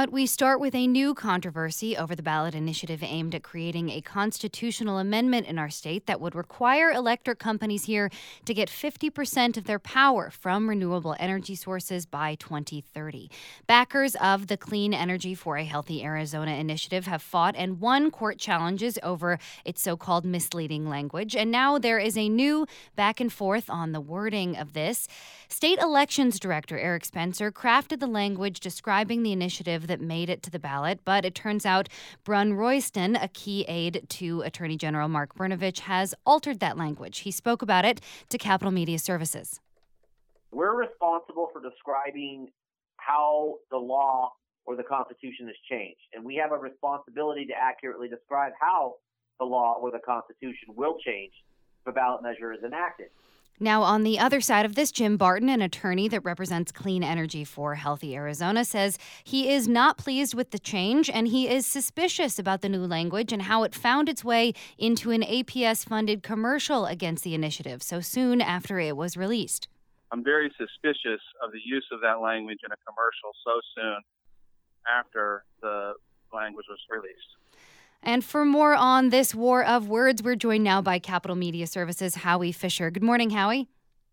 But we start with a new controversy over the ballot initiative aimed at creating a constitutional amendment in our state that would require electric companies here to get 50% of their power from renewable energy sources by 2030. Backers of the Clean Energy for a Healthy Arizona initiative have fought and won court challenges over its so-called misleading language, and now there is a new back and forth on the wording of this. State Elections Director Eric Spencer crafted the language describing the initiative that made it to the ballot, but it turns out Brun Royston, a key aide to Attorney General Mark Brnovich, has altered that language. He spoke about it to Capital Media Services. We're responsible for describing how the law or the Constitution has changed, and we have a responsibility to accurately describe how the law or the Constitution will change if a ballot measure is enacted. Now, on the other side of this, Jim Barton, an attorney that represents Clean Energy for Healthy Arizona, says he is not pleased with the change and he is suspicious about the new language and how it found its way into an APS-funded commercial against the initiative so soon after it was released. I'm very suspicious of the use of that language in a commercial so soon after the language was released. And for more on this war of words, we're joined now by Capital Media Services' Howie Fisher. Good morning, Howie.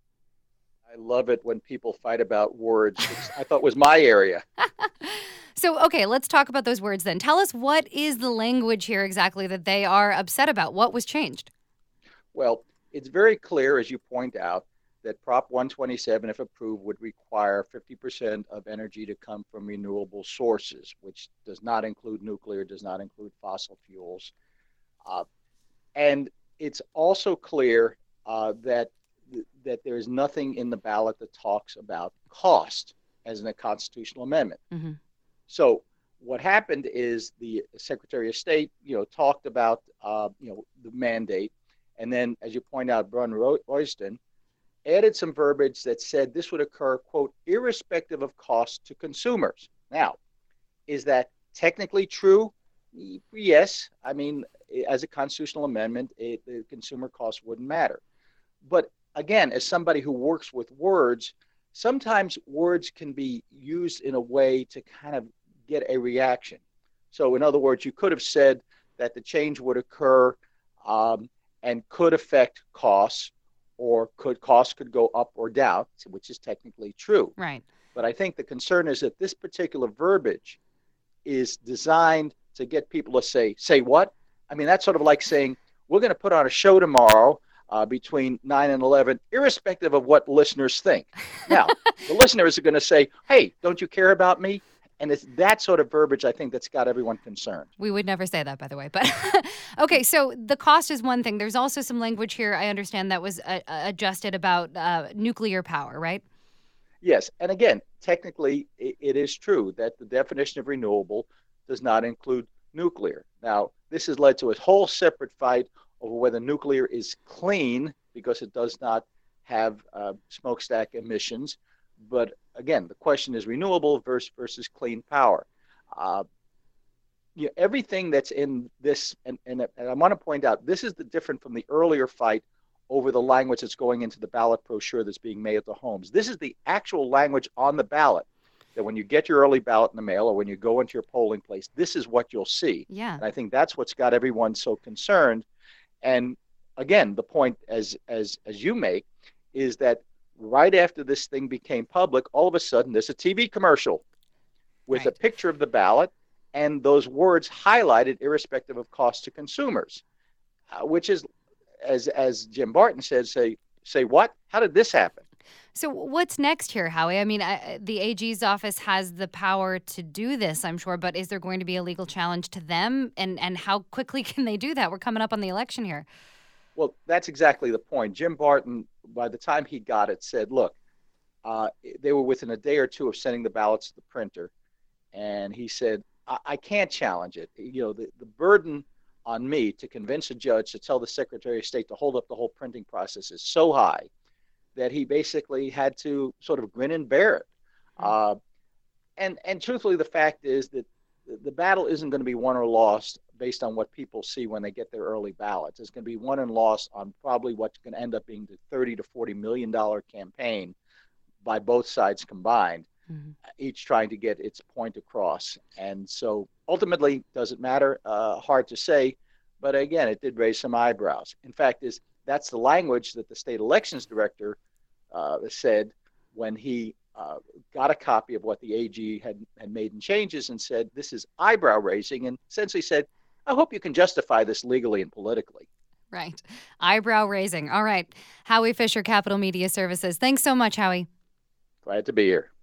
I love it when people fight about words. I thought it was my area. So, okay, let's talk about those words then. Tell us, what is the language here exactly that they are upset about? What was changed? Well, it's very clear, as you point out, that Prop 127, if approved, would require 50% of energy to come from renewable sources, which does not include nuclear, does not include fossil fuels. And it's also clear that there is nothing in the ballot that talks about cost as in a constitutional amendment. Mm-hmm. So what happened is the Secretary of State, talked about, the mandate. And then, as you point out, Brun Royston added some verbiage that said this would occur, quote, irrespective of cost to consumers. Now, is that technically true? Yes. I mean, as a constitutional amendment, the consumer cost wouldn't matter. But again, as somebody who works with words, sometimes words can be used in a way to kind of get a reaction. So in other words, you could have said that the change would occur and could affect costs, or costs could go up or down, which is technically true. Right. But I think the concern is that this particular verbiage is designed to get people to say what? I mean, that's sort of like saying, we're going to put on a show tomorrow between 9 and 11, irrespective of what listeners think. Now, the listeners are going to say, hey, don't you care about me? And it's that sort of verbiage, I think, that's got everyone concerned. We would never say that, by the way. But okay, so the cost is one thing. There's also some language here, I understand, that was adjusted about nuclear power, right? Yes. And again, technically, it is true that the definition of renewable does not include nuclear. Now, this has led to a whole separate fight over whether nuclear is clean because it does not have smokestack emissions. But again, the question is renewable versus clean power. Everything that's in this, and I want to point out, this is the different from the earlier fight over the language that's going into the ballot brochure that's being made at the homes. This is the actual language on the ballot that when you get your early ballot in the mail or when you go into your polling place, this is what you'll see. Yeah. And I think that's what's got everyone so concerned. And again, the point as you make is that right after this thing became public, all of a sudden there's a TV commercial with a picture of the ballot and those words highlighted irrespective of cost to consumers, which is, as Jim Barton said, say what? How did this happen? So what's next here, Howie? I mean, the AG's office has the power to do this, I'm sure, but is there going to be a legal challenge to them? And how quickly can they do that? We're coming up on the election here. Well, that's exactly the point. Jim Barton, by the time he got it, said, look, they were within a day or two of sending the ballots to the printer. And he said, I can't challenge it. The burden on me to convince a judge to tell the Secretary of State to hold up the whole printing process is so high that he basically had to sort of grin and bear it. And truthfully, the fact is that the battle isn't going to be won or lost based on what people see when they get their early ballots. It's going to be won and lost on probably what's going to end up being the $30 to $40 million campaign by both sides combined. each trying to get its point across. And so ultimately, does it matter? Hard to say. But again, it did raise some eyebrows. In fact, that's the language that the state elections director said when he got a copy of what the AG had made in changes and said, this is eyebrow raising, and essentially said, I hope you can justify this legally and politically. Right. Eyebrow raising. All right. Howie Fisher, Capital Media Services. Thanks so much, Howie. Glad to be here.